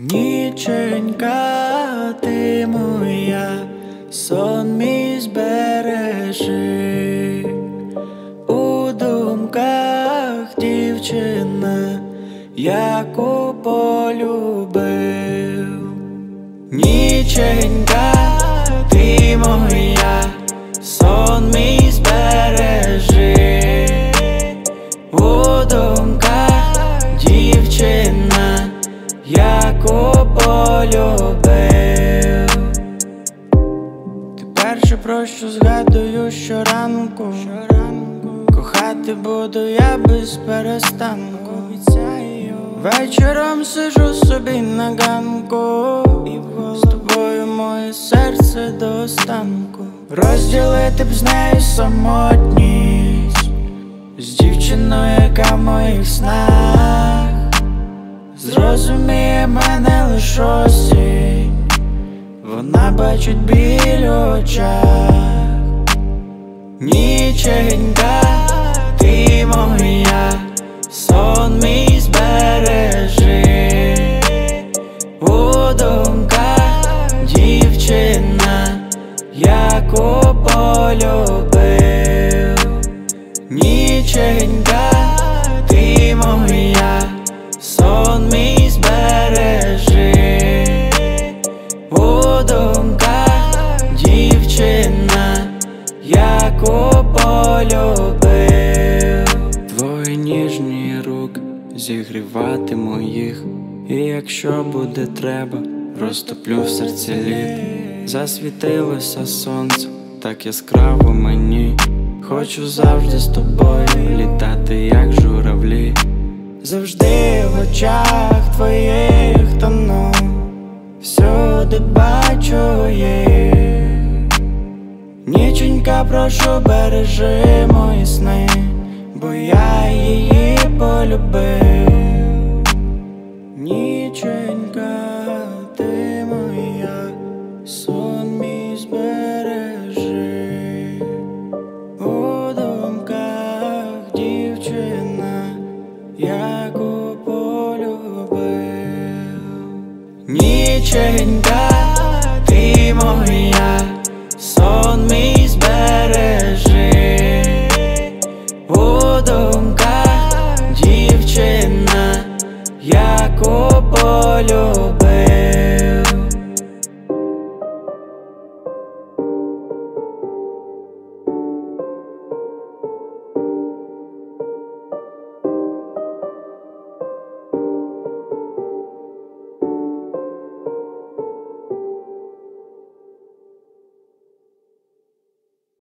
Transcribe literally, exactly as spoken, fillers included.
Ніченька, ти моя, сон мій збережи, у думках дівчина, яку полюбив. Ніченька, ти моя, сон мій збережи, у думках дівчина, яку полюбив. Ти перше, про що згадую щоранку, кохати буду я без перестанку. Вечором сижу собі на ганку, з тобою моє серце до останку. Розділити б з нею самотність, з дівчиною, яка в моїх снах зрозуміє мене лиш осінь, вона бачить біль у очах. Ніченька, ти моя, сон мій збережи, у думках дівчина, яку полюбив. Ніченька, ти моя, сон мій збережи, у думках дівчина, яку полюбив. Твої ніжні руки зігрівати моїх, і якщо буде треба, розтоплю в серці лід. Засвітилося сонце так яскраво мені, хочу завжди з тобою літати, як журавлі. Завжди в очах твоїх тону, всюди бачу їх. Ніченька, прошу, бережи мої сни, бо я її полюбив. Ніченька, ти моя, сон мій збережи, у думках дівчина, яку полюбив. Ніченька,